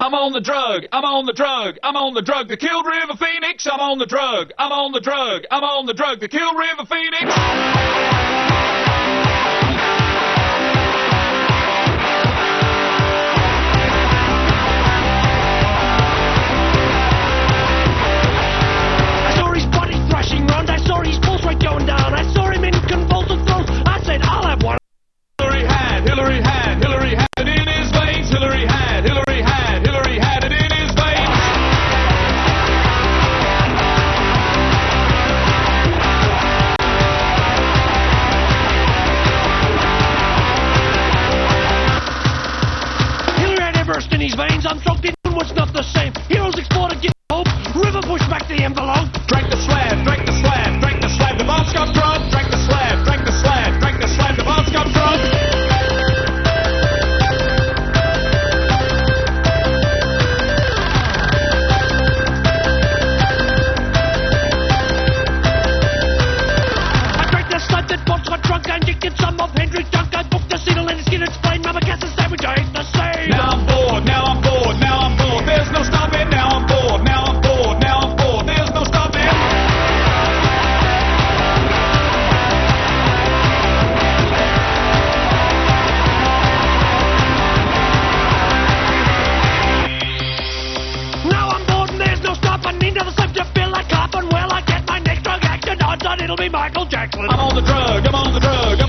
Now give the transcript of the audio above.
I'm on the drug, I'm on the drug, I'm on the drug that killed River Phoenix. I'm on the drug, I'm on the drug, I'm on the drug that killed River Phoenix. I saw his body thrashing round, I saw his pulse rate going down, I saw him in convulsive throes. I said, I'll have one. Hillary had it in his veins. Hillary had it in his veins. Hillary had Everest in his veins, unstruck it was not the same. Heroes exploded, give hope, River pushed back the envelope. Drank the slab, drank the slab, drank the slab, the bombs got drugged. Drank the slab, drank the slab, drank the slab, the bombs got drugged. I drank the slab that bombs got drunk, I injected some of Hendrix junk. I booked the seedle and the skin and spleen, Mama Cass's sandwich, I ate the same. Now I'm bored, now I'm bored, now I'm bored. There's no stopping. Now I'm bored, now I'm bored, now I'm bored. There's no stopping. Now I'm bored and there's no stopping. Into the slip to feel like copping. Well, I get my next drug action odds on it'll be Michael Jackson. I'm on the drug, I'm on the drug,